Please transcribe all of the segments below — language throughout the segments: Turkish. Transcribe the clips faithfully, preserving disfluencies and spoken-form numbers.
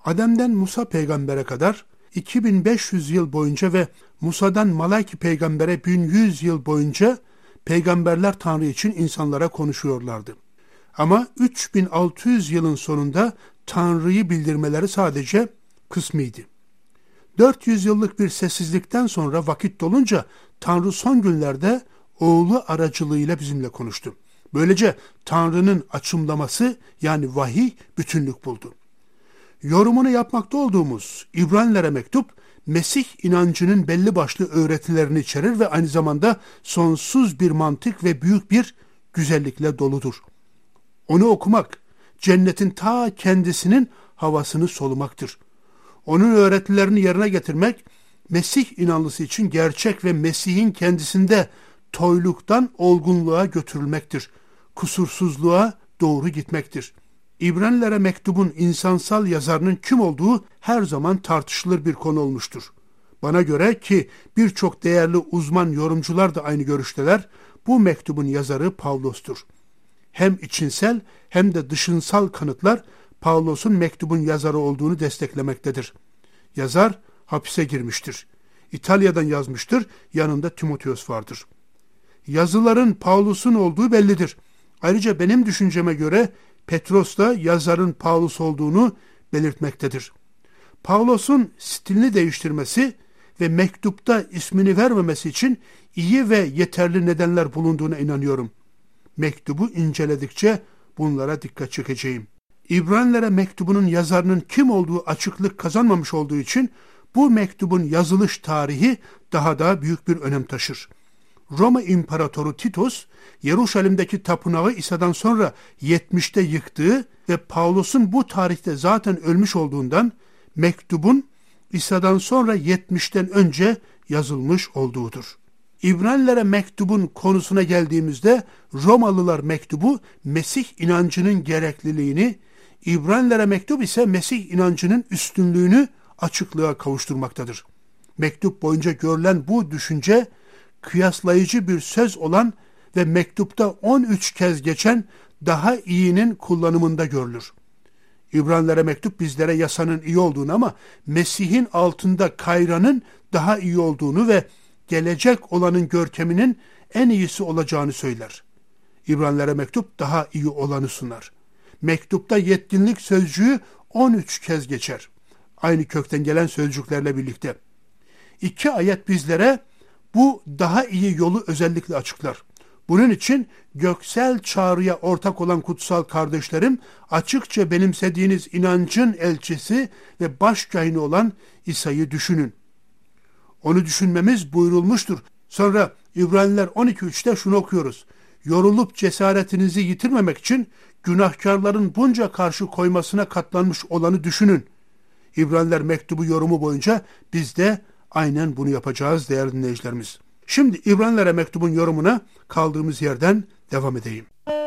Adem'den Musa peygambere kadar iki bin beş yüz yıl boyunca ve Musa'dan Malaki peygambere bin yüz yıl boyunca peygamberler Tanrı için insanlara konuşuyorlardı. Ama üç bin altı yüz yılın sonunda Tanrı'yı bildirmeleri sadece kısmıydı. dört yüz yıllık bir sessizlikten sonra vakit dolunca Tanrı son günlerde oğlu aracılığıyla bizimle konuştu. Böylece Tanrı'nın açımlaması yani vahiy bütünlük buldu. Yorumunu yapmakta olduğumuz İbranilere mektup, Mesih inancının belli başlı öğretilerini içerir ve aynı zamanda sonsuz bir mantık ve büyük bir güzellikle doludur. Onu okumak, cennetin ta kendisinin havasını solumaktır. Onun öğretilerini yerine getirmek, Mesih inanlısı için gerçek ve Mesih'in kendisinde toyluktan olgunluğa götürülmektir. Kusursuzluğa doğru gitmektir. İbranilere mektubun insansal yazarının kim olduğu her zaman tartışılır bir konu olmuştur. Bana göre ki birçok değerli uzman yorumcular da aynı görüşteler, bu mektubun yazarı Pavlos'tur. Hem içinsel hem de dışınsal kanıtlar Pavlos'un mektubun yazarı olduğunu desteklemektedir. Yazar hapise girmiştir. İtalya'dan yazmıştır, yanında Timoteos vardır. Yazıların Pavlos'un olduğu bellidir. Ayrıca benim düşünceme göre Petros da yazarın Pavlos olduğunu belirtmektedir. Pavlos'un stilini değiştirmesi ve mektupta ismini vermemesi için iyi ve yeterli nedenler bulunduğuna inanıyorum. Mektubu inceledikçe bunlara dikkat çekeceğim. İbranilere mektubunun yazarının kim olduğu açıklık kazanmamış olduğu için bu mektubun yazılış tarihi daha da büyük bir önem taşır. Roma İmparatoru Titus, Yeruşalim'deki tapınağı İsa'dan sonra yetmişte yıktığı ve Pavlos'un bu tarihte zaten ölmüş olduğundan mektubun İsa'dan sonra yetmişten önce yazılmış olduğudur. İbranilere mektubun konusuna geldiğimizde Romalılar mektubu Mesih inancının gerekliliğini, İbranilere mektup ise Mesih inancının üstünlüğünü açıklığa kavuşturmaktadır. Mektup boyunca görülen bu düşünce kıyaslayıcı bir söz olan ve mektupta on üç kez geçen daha iyinin kullanımında görülür. İbranilere mektup bizlere yasanın iyi olduğunu ama Mesih'in altında kayranın daha iyi olduğunu ve gelecek olanın görkeminin en iyisi olacağını söyler. İbranilere mektup daha iyi olanı sunar. Mektupta yetkinlik sözcüğü on üç kez geçer. Aynı kökten gelen sözcüklerle birlikte. İki ayet bizlere bu daha iyi yolu özellikle açıklar. Bunun için göksel çağrıya ortak olan kutsal kardeşlerim, açıkça benimsediğiniz inancın elçisi ve başkahini olan İsa'yı düşünün. Onu düşünmemiz buyurulmuştur. Sonra İbraniler on iki üçte şunu okuyoruz. Yorulup cesaretinizi yitirmemek için günahkarların bunca karşı koymasına katlanmış olanı düşünün. İbraniler mektubu yorumu boyunca biz de aynen bunu yapacağız değerli dinleyicilerimiz. Şimdi İbranilere mektubun yorumuna kaldığımız yerden devam edeyim.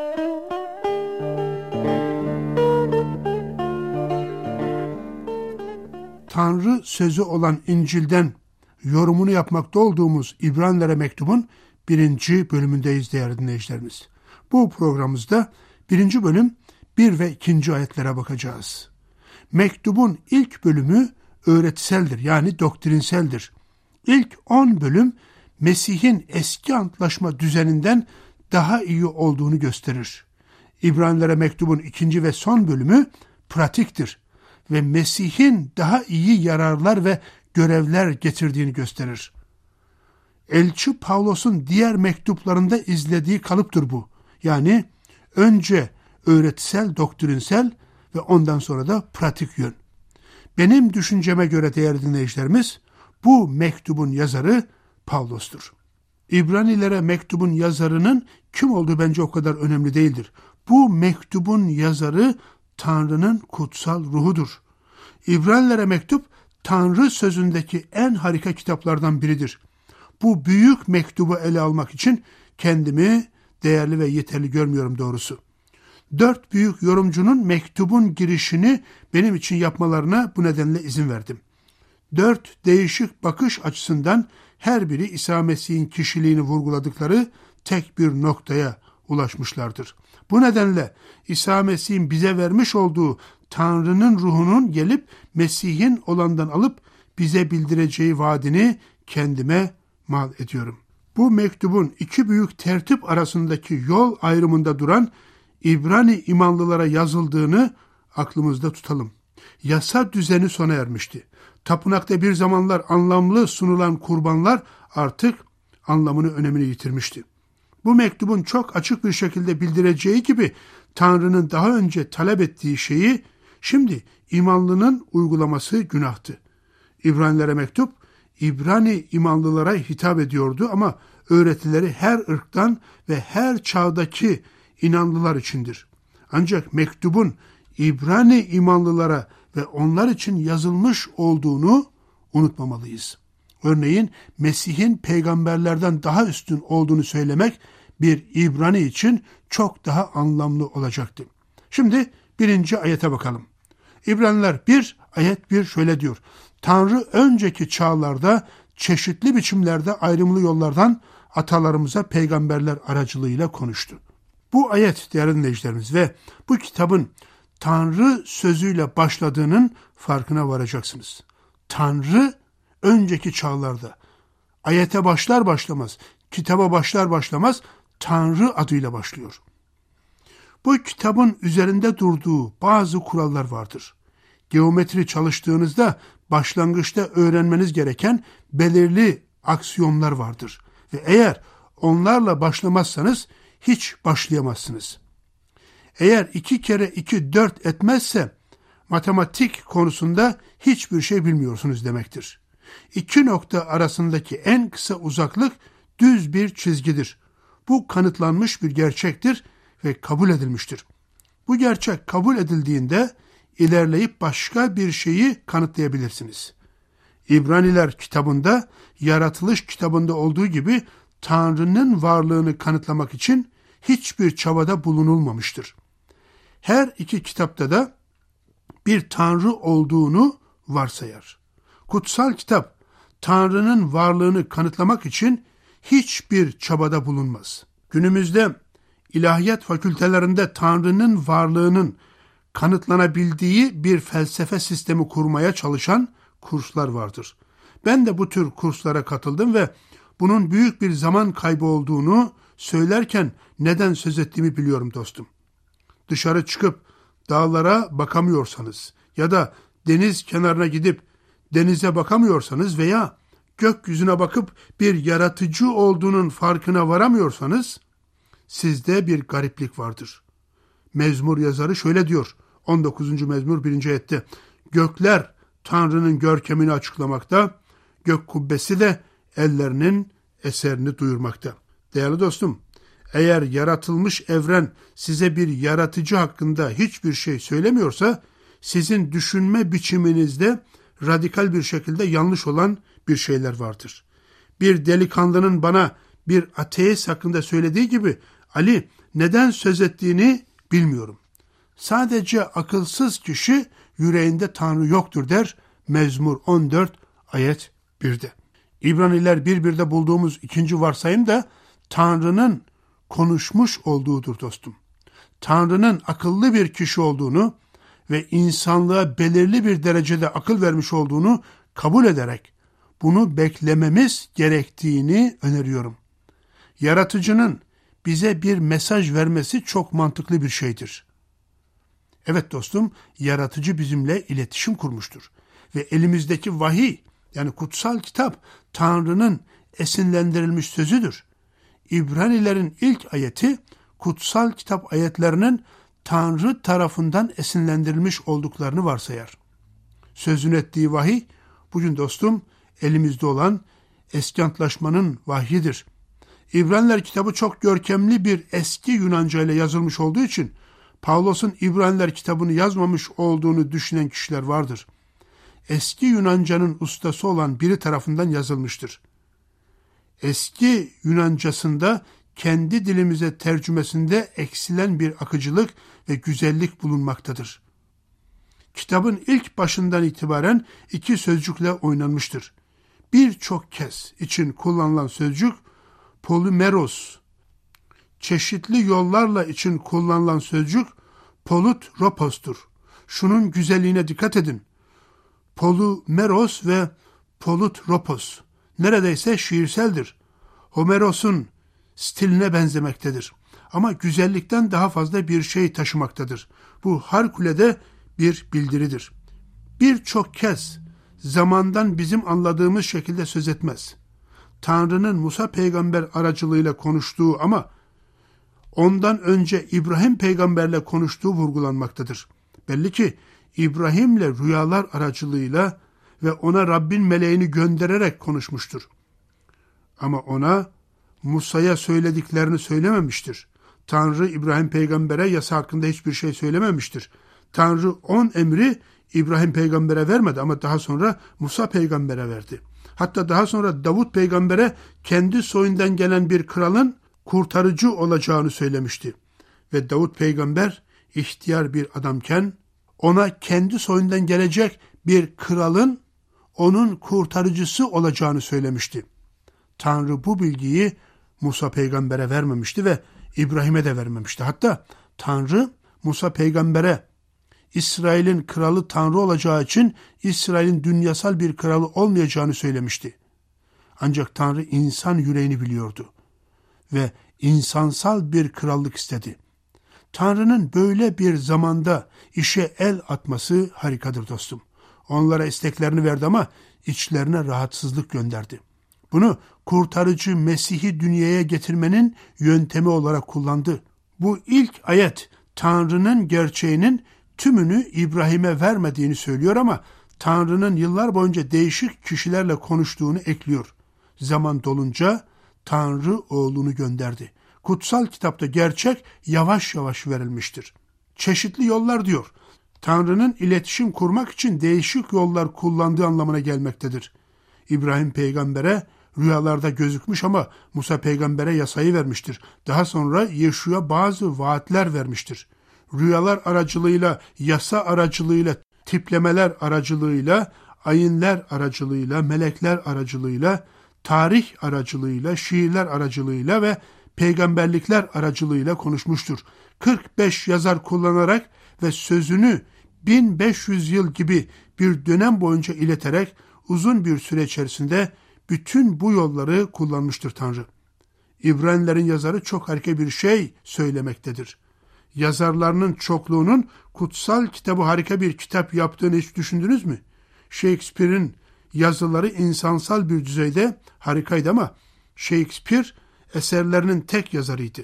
Tanrı sözü olan İncil'den yorumunu yapmakta olduğumuz İbranilere mektubun birinci bölümündeyiz değerli dinleyicilerimiz. Bu programımızda birinci bölüm bir ve ikinci ayetlere bakacağız. Mektubun ilk bölümü öğretiseldir yani doktrinseldir. İlk on bölüm Mesih'in eski antlaşma düzeninden daha iyi olduğunu gösterir. İbranilere mektubun ikinci ve son bölümü pratiktir ve Mesih'in daha iyi yararlar ve görevler getirdiğini gösterir. Elçi Pavlos'un diğer mektuplarında izlediği kalıptır bu. Yani önce öğretisel, doktrinsel ve ondan sonra da pratik yön. Benim düşünceme göre değerli dinleyicilerimiz, bu mektubun yazarı Pavlos'tur. İbranilere mektubun yazarının kim olduğu bence o kadar önemli değildir. Bu mektubun yazarı Tanrı'nın kutsal ruhudur. İbranilere mektup Tanrı sözündeki en harika kitaplardan biridir. Bu büyük mektubu ele almak için kendimi değerli ve yeterli görmüyorum doğrusu. Dört büyük yorumcunun mektubun girişini benim için yapmalarına bu nedenle izin verdim. Dört değişik bakış açısından her biri İsa Mesih'in kişiliğini vurguladıkları tek bir noktaya ulaşmışlardır. Bu nedenle İsa Mesih'in bize vermiş olduğu Tanrı'nın ruhunun gelip Mesih'in olandan alıp bize bildireceği vaadini kendime mal ediyorum. Bu mektubun iki büyük tertip arasındaki yol ayrımında duran İbrani imanlılara yazıldığını aklımızda tutalım. Yasa düzeni sona ermişti. Tapınakta bir zamanlar anlamlı sunulan kurbanlar artık anlamını, önemini yitirmişti. Bu mektubun çok açık bir şekilde bildireceği gibi Tanrı'nın daha önce talep ettiği şeyi şimdi imanlının uygulaması günahtı. İbranilere mektup, İbrani imanlılara hitap ediyordu ama öğretileri her ırktan ve her çağdaki inanlılar içindir. Ancak mektubun İbrani imanlılara ve onlar için yazılmış olduğunu unutmamalıyız. Örneğin Mesih'in peygamberlerden daha üstün olduğunu söylemek bir İbrani için çok daha anlamlı olacaktı. Şimdi birinci ayete bakalım. İbraniler bir, ayet bir şöyle diyor. Tanrı önceki çağlarda çeşitli biçimlerde ayrımlı yollardan atalarımıza peygamberler aracılığıyla konuştu. Bu ayet değerli dinleyicilerimiz ve bu kitabın Tanrı sözüyle başladığının farkına varacaksınız. Tanrı önceki çağlarda ayete başlar başlamaz, kitaba başlar başlamaz Tanrı adıyla başlıyor. Bu kitabın üzerinde durduğu bazı kurallar vardır. Geometri çalıştığınızda başlangıçta öğrenmeniz gereken belirli aksiyonlar vardır. Ve eğer onlarla başlamazsanız hiç başlayamazsınız. Eğer iki kere iki dört etmezse matematik konusunda hiçbir şey bilmiyorsunuz demektir. İki nokta arasındaki en kısa uzaklık düz bir çizgidir. Bu kanıtlanmış bir gerçektir ve kabul edilmiştir. Bu gerçek kabul edildiğinde ilerleyip başka bir şeyi kanıtlayabilirsiniz. İbraniler kitabında, yaratılış kitabında olduğu gibi Tanrı'nın varlığını kanıtlamak için hiçbir çabada bulunulmamıştır. Her iki kitapta da bir Tanrı olduğunu varsayar. Kutsal kitap, Tanrı'nın varlığını kanıtlamak için hiçbir çabada bulunmaz. Günümüzde ilahiyat fakültelerinde Tanrı'nın varlığının kanıtlanabildiği bir felsefe sistemi kurmaya çalışan kurslar vardır. Ben de bu tür kurslara katıldım ve bunun büyük bir zaman kaybı olduğunu söylerken neden söz ettiğimi biliyorum dostum. Dışarı çıkıp dağlara bakamıyorsanız ya da deniz kenarına gidip denize bakamıyorsanız veya gökyüzüne bakıp bir yaratıcı olduğunun farkına varamıyorsanız sizde bir gariplik vardır. Mezmur yazarı şöyle diyor, on dokuzuncu mezmur birinci ayette, gökler Tanrı'nın görkemini açıklamakta, gök kubbesi de ellerinin eserini duyurmakta. Değerli dostum, eğer yaratılmış evren size bir yaratıcı hakkında hiçbir şey söylemiyorsa, sizin düşünme biçiminizde radikal bir şekilde yanlış olan bir şeyler vardır. Bir delikanlının bana bir ateist hakkında söylediği gibi, Ali neden söz ettiğini bilmiyorum. Sadece akılsız kişi yüreğinde Tanrı yoktur der Mezmur on dört ayet birde. İbraniler bir birde bulduğumuz ikinci varsayım da Tanrı'nın konuşmuş olduğudur dostum. Tanrı'nın akıllı bir kişi olduğunu ve insanlığa belirli bir derecede akıl vermiş olduğunu kabul ederek bunu beklememiz gerektiğini öneriyorum. Yaratıcının bize bir mesaj vermesi çok mantıklı bir şeydir. Evet dostum, yaratıcı bizimle iletişim kurmuştur. Ve elimizdeki vahiy, yani kutsal kitap, Tanrı'nın esinlendirilmiş sözüdür. İbranilerin ilk ayeti, kutsal kitap ayetlerinin Tanrı tarafından esinlendirilmiş olduklarını varsayar. Sözün ettiği vahiy, bugün dostum, elimizde olan eski antlaşmanın vahyidir. İbraniler kitabı çok görkemli bir eski Yunanca ile yazılmış olduğu için, Pavlos'un İbraniler kitabını yazmamış olduğunu düşünen kişiler vardır. Eski Yunanca'nın ustası olan biri tarafından yazılmıştır. Eski Yunancasında kendi dilimize tercümesinde eksilen bir akıcılık ve güzellik bulunmaktadır. Kitabın ilk başından itibaren iki sözcükle oynanmıştır. Birçok kez için kullanılan sözcük polimeros, çeşitli yollarla için kullanılan sözcük polutropos'tur. şunun güzelliğine dikkat edin. Polumeros ve Polutropos neredeyse şiirseldir. Homeros'un stiline benzemektedir. Ama güzellikten daha fazla bir şey taşımaktadır. Bu harikulade bir bildiridir. Birçok kez zamandan bizim anladığımız şekilde söz etmez. Tanrı'nın Musa peygamber aracılığıyla konuştuğu ama ondan önce İbrahim peygamberle konuştuğu vurgulanmaktadır. Belli ki İbrahim'le rüyalar aracılığıyla ve ona Rabbin meleğini göndererek konuşmuştur. Ama ona Musa'ya söylediklerini söylememiştir. Tanrı İbrahim peygambere yasa hakkında hiçbir şey söylememiştir. Tanrı on emri İbrahim peygambere vermedi ama daha sonra Musa peygambere verdi. Hatta daha sonra Davut peygambere kendi soyundan gelen bir kralın kurtarıcı olacağını söylemişti. Ve Davut peygamber ihtiyar bir adamken ona kendi soyundan gelecek bir kralın onun kurtarıcısı olacağını söylemişti. Tanrı bu bilgiyi Musa peygambere vermemişti ve İbrahim'e de vermemişti. Hatta Tanrı Musa peygambere İsrail'in kralı Tanrı olacağı için İsrail'in dünyasal bir kralı olmayacağını söylemişti. Ancak Tanrı insan yüreğini biliyordu ve insansal bir krallık istedi. Tanrı'nın böyle bir zamanda işe el atması harikadır dostum. Onlara isteklerini verdi ama içlerine rahatsızlık gönderdi. Bunu kurtarıcı Mesih'i dünyaya getirmenin yöntemi olarak kullandı. Bu ilk ayet Tanrı'nın gerçeğinin tümünü İbrahim'e vermediğini söylüyor ama Tanrı'nın yıllar boyunca değişik kişilerle konuştuğunu ekliyor. Zaman dolunca Tanrı oğlunu gönderdi. Kutsal kitapta gerçek yavaş yavaş verilmiştir. Çeşitli yollar diyor. Tanrı'nın iletişim kurmak için değişik yollar kullandığı anlamına gelmektedir. İbrahim peygambere rüyalarda gözükmüş ama Musa peygambere yasayı vermiştir. Daha sonra Yeşua bazı vaatler vermiştir. Rüyalar aracılığıyla, yasa aracılığıyla, tiplemeler aracılığıyla, ayinler aracılığıyla, melekler aracılığıyla, tarih aracılığıyla, şiirler aracılığıyla ve peygamberlikler aracılığıyla konuşmuştur. kırk beş yazar kullanarak ve sözünü bin beş yüz yıl gibi bir dönem boyunca ileterek uzun bir süre içerisinde bütün bu yolları kullanmıştır Tanrı. İbranilerin yazarı çok harika bir şey söylemektedir. Yazarlarının çokluğunun kutsal kitabı harika bir kitap yaptığını hiç düşündünüz mü? Shakespeare'in yazıları insansal bir düzeyde harikaydı ama Shakespeare eserlerinin tek yazarıydı.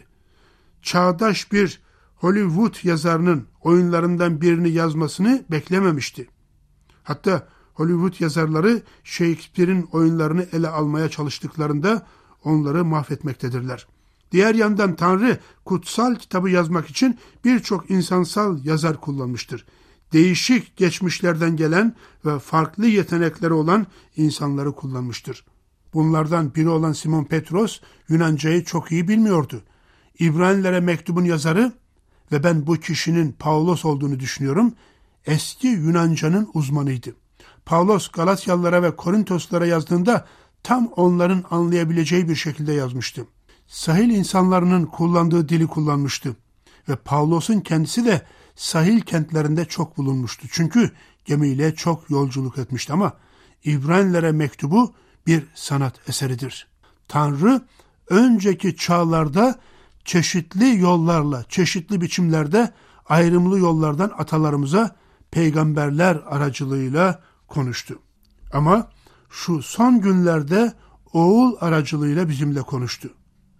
Çağdaş bir Hollywood yazarının oyunlarından birini yazmasını beklememişti. Hatta Hollywood yazarları Shakespeare'in oyunlarını ele almaya çalıştıklarında onları mahvetmektedirler. Diğer yandan Tanrı kutsal kitabı yazmak için birçok insansal yazar kullanmıştır. Değişik geçmişlerden gelen ve farklı yetenekleri olan insanları kullanmıştır. Bunlardan biri olan Simon Petros Yunancayı çok iyi bilmiyordu. İbranilere mektubun yazarı ve ben bu kişinin Pavlos olduğunu düşünüyorum, eski Yunanca'nın uzmanıydı. Pavlos Galatyalılara ve Korintoslara yazdığında tam onların anlayabileceği bir şekilde yazmıştı. Sahil insanlarının kullandığı dili kullanmıştı ve Pavlos'un kendisi de sahil kentlerinde çok bulunmuştu. Çünkü gemiyle çok yolculuk etmişti ama İbranilere mektubu bir sanat eseridir. Tanrı önceki çağlarda çeşitli yollarla, çeşitli biçimlerde ayrımlı yollardan atalarımıza peygamberler aracılığıyla konuştu. Ama şu son günlerde oğul aracılığıyla bizimle konuştu.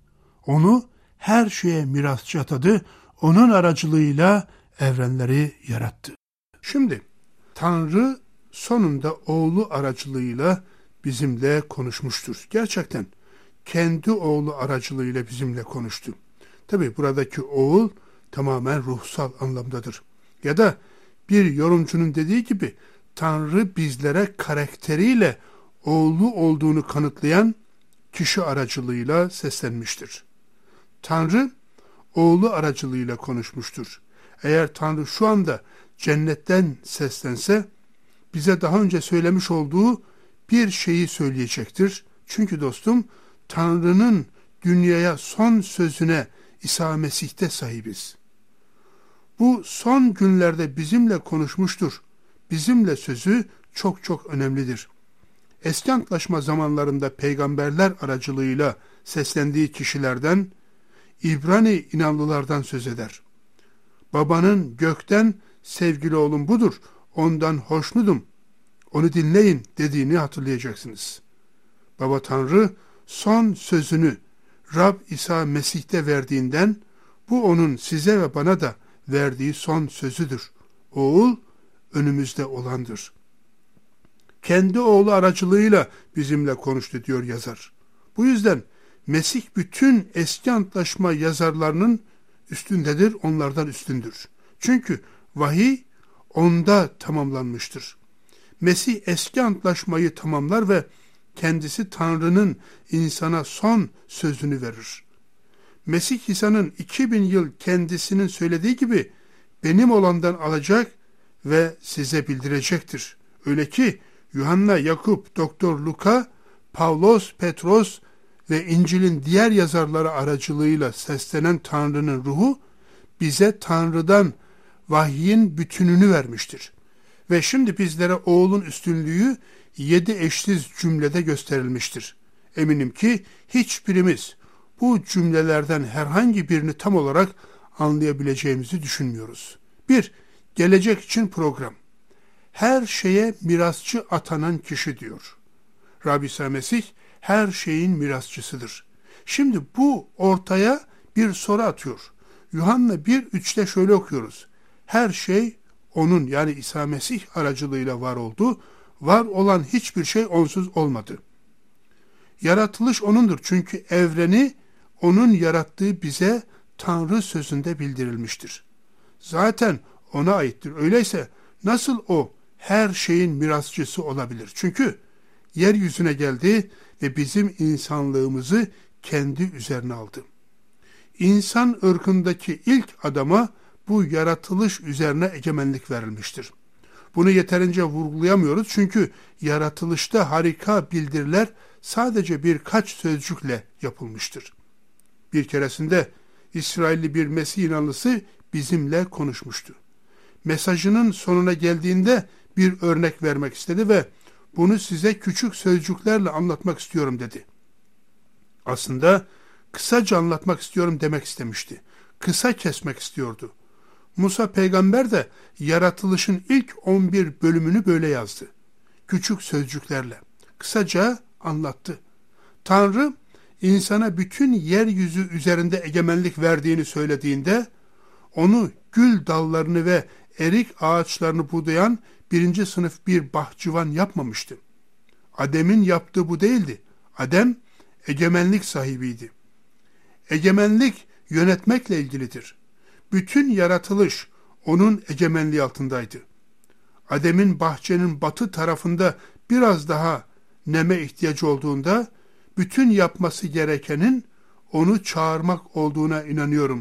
Onu her şeye mirasçı atadı, onun aracılığıyla evrenleri yarattı. Şimdi Tanrı sonunda oğlu aracılığıyla bizimle konuşmuştur. Gerçekten kendi oğlu aracılığıyla bizimle konuştu. Tabi buradaki oğul tamamen ruhsal anlamdadır. Ya da bir yorumcunun dediği gibi Tanrı bizlere karakteriyle oğlu olduğunu kanıtlayan kişi aracılığıyla seslenmiştir. Tanrı oğlu aracılığıyla konuşmuştur. Eğer Tanrı şu anda cennetten seslense bize daha önce söylemiş olduğu bir şeyi söyleyecektir. Çünkü dostum Tanrı'nın dünyaya son sözüne İsa Mesih'te sahibiz. Bu son günlerde bizimle konuşmuştur. Bizimle sözü çok çok önemlidir. Eski antlaşma zamanlarında peygamberler aracılığıyla seslendiği kişilerden, İbrani inanlılardan söz eder. Babanın gökten sevgili oğlum budur, ondan hoşnutum, onu dinleyin dediğini hatırlayacaksınız. Baba Tanrı son sözünü Rab İsa Mesih'te verdiğinden, bu onun size ve bana da verdiği son sözüdür. Oğul önümüzde olandır. Kendi oğlu aracılığıyla bizimle konuştu diyor yazar. Bu yüzden Mesih bütün eski antlaşma yazarlarının üstündedir, onlardan üstündür. Çünkü vahiy onda tamamlanmıştır. Mesih eski antlaşmayı tamamlar ve kendisi Tanrı'nın insana son sözünü verir. Mesih İsa'nın iki bin yıl kendisinin söylediği gibi benim olandan alacak ve size bildirecektir. Öyle ki Yuhanna, Yakup, Doktor Luka, Pavlos, Petros ve İncil'in diğer yazarları aracılığıyla seslenen Tanrı'nın ruhu bize Tanrı'dan vahyin bütününü vermiştir. Ve şimdi bizlere oğlun üstünlüğü yedi eşsiz cümlede gösterilmiştir. Eminim ki hiçbirimiz bu cümlelerden herhangi birini tam olarak anlayabileceğimizi düşünmüyoruz. bir. Gelecek için program. Her şeye mirasçı atanan kişi diyor. Rabbi İsa Mesih her şeyin mirasçısıdır. Şimdi bu ortaya bir soru atıyor. Yuhanna bir üçte şöyle okuyoruz. Her şey onun yani İsa Mesih aracılığıyla var oldu. Var olan hiçbir şey onsuz olmadı. Yaratılış O'nundur çünkü evreni O'nun yarattığı bize Tanrı sözünde bildirilmiştir. Zaten O'na aittir. Öyleyse nasıl O her şeyin mirasçısı olabilir? Çünkü yeryüzüne geldi ve bizim insanlığımızı kendi üzerine aldı. İnsan ırkındaki ilk adama bu yaratılış üzerine egemenlik verilmiştir. Bunu yeterince vurgulayamıyoruz çünkü yaratılışta harika bildiriler sadece birkaç sözcükle yapılmıştır. Bir keresinde İsrailli bir Mesih inanlısı bizimle konuşmuştu. Mesajının sonuna geldiğinde bir örnek vermek istedi ve bunu size küçük sözcüklerle anlatmak istiyorum dedi. Aslında kısaca anlatmak istiyorum demek istemişti. Kısa kesmek istiyordu. Musa peygamber de yaratılışın ilk on bir bölümünü böyle yazdı. Küçük sözcüklerle. Kısaca anlattı. Tanrı insana bütün yeryüzü üzerinde egemenlik verdiğini söylediğinde onu gül dallarını ve erik ağaçlarını budayan birinci sınıf bir bahçıvan yapmamıştı. Adem'in yaptığı bu değildi. Adem egemenlik sahibiydi. Egemenlik yönetmekle ilgilidir. Bütün yaratılış onun egemenliği altındaydı. Adem'in bahçenin batı tarafında biraz daha neme ihtiyacı olduğunda bütün yapması gerekenin onu çağırmak olduğuna inanıyorum.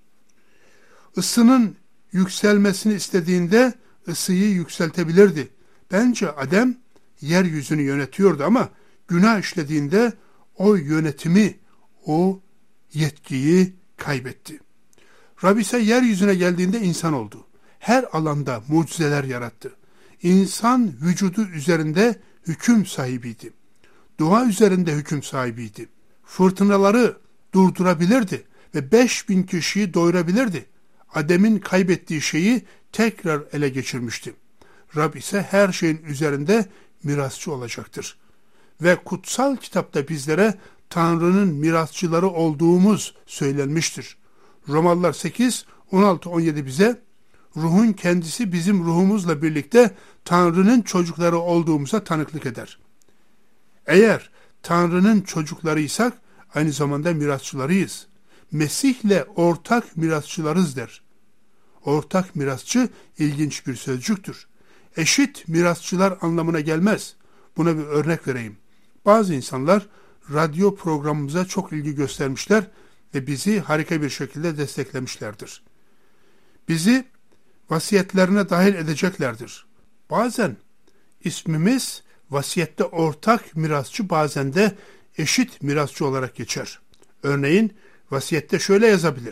Isının yükselmesini istediğinde ısıyı yükseltebilirdi. Bence Adem yeryüzünü yönetiyordu ama günah işlediğinde o yönetimi, o yetkiyi kaybetti. Rabbi ise yeryüzüne geldiğinde insan oldu. Her alanda mucizeler yarattı. İnsan vücudu üzerinde hüküm sahibiydi. Doğa üzerinde hüküm sahibiydi. Fırtınaları durdurabilirdi ve beş bin kişiyi doyurabilirdi. Adem'in kaybettiği şeyi tekrar ele geçirmişti. Rab ise her şeyin üzerinde mirasçı olacaktır. Ve kutsal kitapta bizlere Tanrı'nın mirasçıları olduğumuz söylenmiştir. Romalılar sekiz, on altı on yedi bize ruhun kendisi bizim ruhumuzla birlikte Tanrı'nın çocukları olduğumuza tanıklık eder. Eğer Tanrı'nın çocuklarıysak aynı zamanda mirasçılarıyız. Mesih'le ortak mirasçılarız der. Ortak mirasçı ilginç bir sözcüktür. Eşit mirasçılar anlamına gelmez. Buna bir örnek vereyim. Bazı insanlar radyo programımıza çok ilgi göstermişler ve bizi harika bir şekilde desteklemişlerdir. Bizi vasiyetlerine dahil edeceklerdir. Bazen ismimiz vasiyette ortak mirasçı, bazen de eşit mirasçı olarak geçer. Örneğin vasiyette şöyle yazabilir: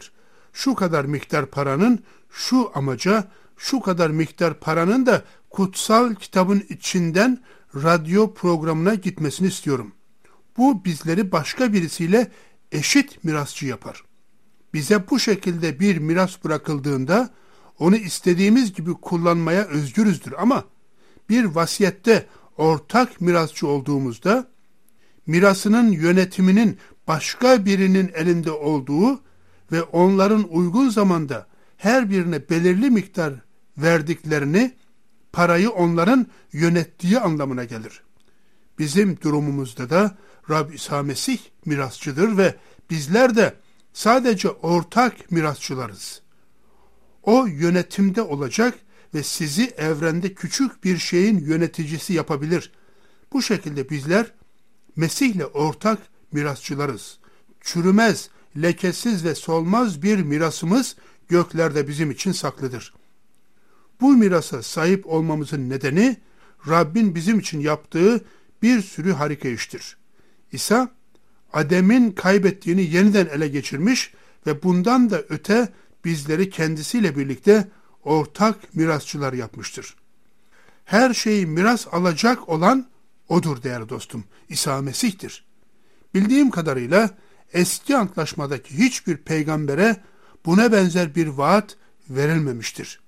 şu kadar miktar paranın şu amaca, şu kadar miktar paranın da kutsal kitabın içinden radyo programına gitmesini istiyorum. Bu bizleri başka birisiyle eşit mirasçı yapar. Bize bu şekilde bir miras bırakıldığında onu istediğimiz gibi kullanmaya özgürüzdür ama bir vasiyette ortak mirasçı olduğumuzda mirasının yönetiminin başka birinin elinde olduğu ve onların uygun zamanda her birine belirli miktar verdiklerini, parayı onların yönettiği anlamına gelir. Bizim durumumuzda da Rab İsa Mesih mirasçıdır ve bizler de sadece ortak mirasçılarız. O yönetimde olacak ve sizi evrende küçük bir şeyin yöneticisi yapabilir. Bu şekilde bizler Mesih'le ortak mirasçılarız. Çürümez, lekesiz ve solmaz bir mirasımız göklerde bizim için saklıdır. Bu mirasa sahip olmamızın nedeni Rabbin bizim için yaptığı bir sürü harika iştir. İsa, Adem'in kaybettiğini yeniden ele geçirmiş ve bundan da öte bizleri kendisiyle birlikte ortak mirasçılar yapmıştır. Her şeyi miras alacak olan odur değerli dostum, İsa Mesih'tir. Bildiğim kadarıyla eski antlaşmadaki hiçbir peygambere buna benzer bir vaat verilmemiştir.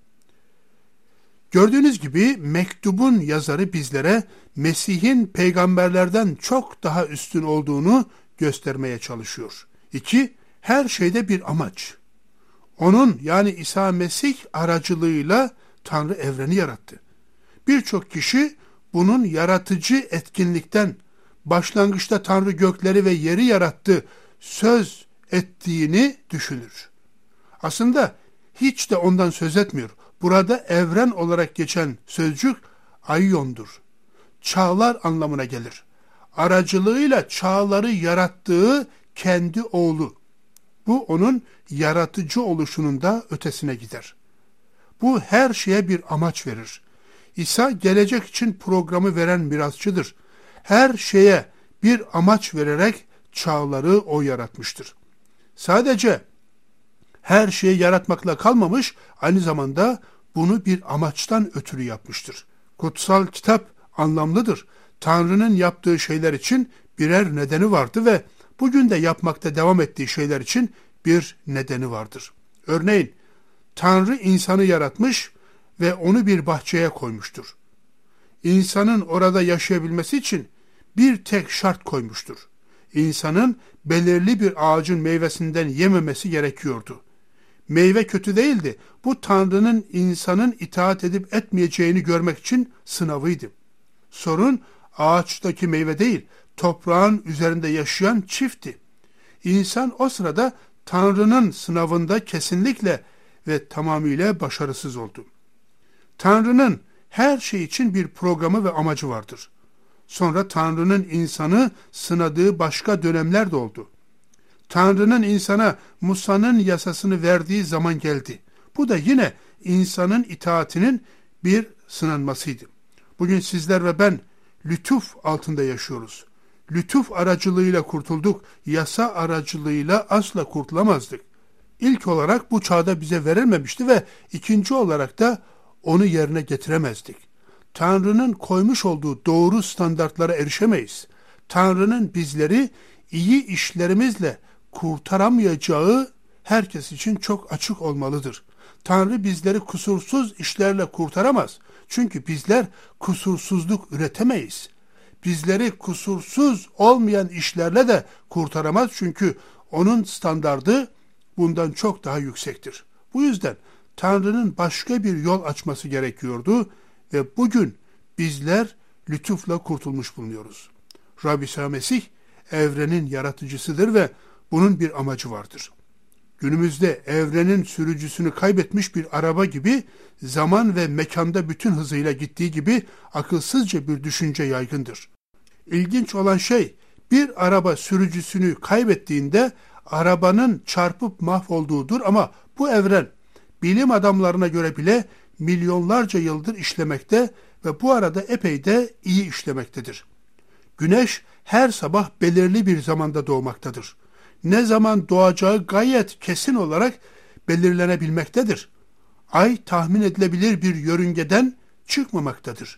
Gördüğünüz gibi mektubun yazarı bizlere Mesih'in peygamberlerden çok daha üstün olduğunu göstermeye çalışıyor. İki, her şeyde bir amaç. Onun yani İsa Mesih aracılığıyla Tanrı evreni yarattı. Birçok kişi bunun yaratıcı etkinlikten, başlangıçta Tanrı gökleri ve yeri yarattı, söz ettiğini düşünür. Aslında hiç de ondan söz etmiyor. Burada evren olarak geçen sözcük aiyondur. Çağlar anlamına gelir. Aracılığıyla çağları yarattığı kendi oğlu. Bu onun yaratıcı oluşunun da ötesine gider. Bu her şeye bir amaç verir. İsa gelecek için programı veren mirasçıdır. Her şeye bir amaç vererek çağları o yaratmıştır. Sadece her şeyi yaratmakla kalmamış, aynı zamanda bunu bir amaçtan ötürü yapmıştır. Kutsal kitap anlamlıdır. Tanrı'nın yaptığı şeyler için birer nedeni vardı ve bugün de yapmakta devam ettiği şeyler için bir nedeni vardır. Örneğin Tanrı insanı yaratmış ve onu bir bahçeye koymuştur. İnsanın orada yaşayabilmesi için bir tek şart koymuştur. İnsanın belirli bir ağacın meyvesinden yememesi gerekiyordu. Meyve kötü değildi. Bu Tanrı'nın insanın itaat edip etmeyeceğini görmek için sınavıydı. Sorun ağaçtaki meyve değil, toprağın üzerinde yaşayan çiftti. İnsan o sırada Tanrı'nın sınavında kesinlikle ve tamamıyla başarısız oldu. Tanrı'nın her şey için bir programı ve amacı vardır. Sonra Tanrı'nın insanı sınadığı başka dönemler de oldu. Tanrı'nın insana Musa'nın yasasını verdiği zaman geldi. Bu da yine insanın itaatinin bir sınanmasıydı. Bugün sizler ve ben lütuf altında yaşıyoruz. Lütuf aracılığıyla kurtulduk, yasa aracılığıyla asla kurtulamazdık. İlk olarak bu çağda bize verilmemişti ve ikinci olarak da onu yerine getiremezdik. Tanrı'nın koymuş olduğu doğru standartlara erişemeyiz. Tanrı'nın bizleri iyi işlerimizle kurtaramayacağı herkes için çok açık olmalıdır. Tanrı bizleri kusursuz işlerle kurtaramaz. Çünkü bizler kusursuzluk üretemeyiz. Bizleri kusursuz olmayan işlerle de kurtaramaz. Çünkü onun standardı bundan çok daha yüksektir. Bu yüzden Tanrı'nın başka bir yol açması gerekiyordu ve bugün bizler lütufla kurtulmuş bulunuyoruz. Rab İsa Mesih evrenin yaratıcısıdır ve bunun bir amacı vardır. Günümüzde evrenin sürücüsünü kaybetmiş bir araba gibi zaman ve mekanda bütün hızıyla gittiği gibi akılsızca bir düşünce yaygındır. İlginç olan şey, bir araba sürücüsünü kaybettiğinde arabanın çarpıp mahvolduğudur ama bu evren bilim adamlarına göre bile milyonlarca yıldır işlemekte ve bu arada epey de iyi işlemektedir. Güneş her sabah belirli bir zamanda doğmaktadır. Ne zaman doğacağı gayet kesin olarak belirlenebilmektedir. Ay tahmin edilebilir bir yörüngeden çıkmamaktadır.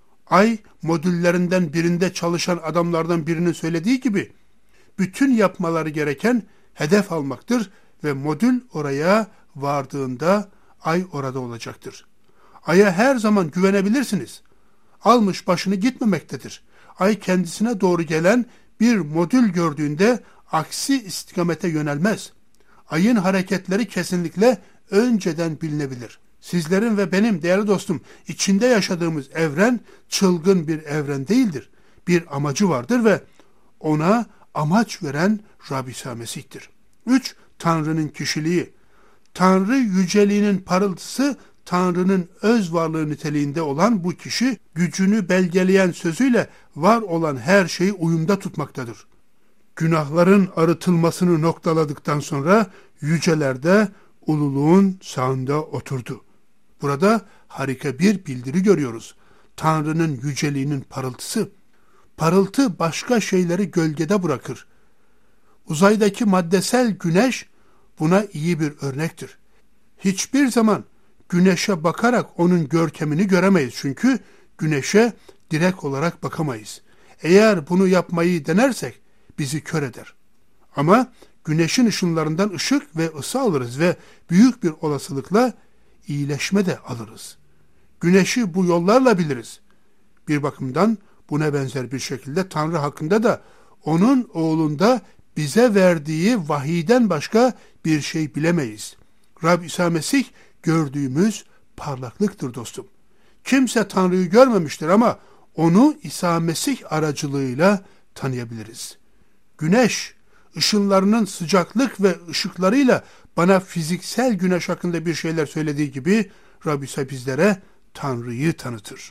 Ay modüllerinden birinde çalışan adamlardan birinin söylediği gibi bütün yapmaları gereken hedef almaktır ve modül oraya vardığında ay orada olacaktır. Ay'a her zaman güvenebilirsiniz. Almış başını gitmemektedir. Ay kendisine doğru gelen bir modül gördüğünde aksi istikamete yönelmez. Ayın hareketleri kesinlikle önceden bilinebilir. Sizlerin ve benim değerli dostum içinde yaşadığımız evren çılgın bir evren değildir. Bir amacı vardır ve ona amaç veren Rab İsa Mesih'tir. üç. Tanrı'nın kişiliği. Tanrı yüceliğinin parıltısı, Tanrı'nın öz varlığı niteliğinde olan bu kişi, gücünü belgeleyen sözüyle var olan her şeyi uyumda tutmaktadır. Günahların arıtılmasını noktaladıktan sonra yücelerde ululuğun sağında oturdu. Burada harika bir bildiri görüyoruz. Tanrı'nın yüceliğinin parıltısı. Parıltı başka şeyleri gölgede bırakır. Uzaydaki maddesel güneş buna iyi bir örnektir. Hiçbir zaman güneşe bakarak onun görkemini göremeyiz. Çünkü güneşe direkt olarak bakamayız. Eğer bunu yapmayı denersek bizi kör eder. Ama güneşin ışınlarından ışık ve ısı alırız ve büyük bir olasılıkla iyileşme de alırız. Güneşi bu yollarla biliriz. Bir bakımdan buna benzer bir şekilde Tanrı hakkında da onun oğlunda bize verdiği vahiyden başka bir şey bilemeyiz. Rab İsa Mesih gördüğümüz parlaklıktır dostum. Kimse Tanrı'yı görmemiştir ama onu İsa Mesih aracılığıyla tanıyabiliriz. Güneş, ışınlarının sıcaklık ve ışıklarıyla bana fiziksel güneş hakkında bir şeyler söylediği gibi Rab İsa bizlere Tanrı'yı tanıtır.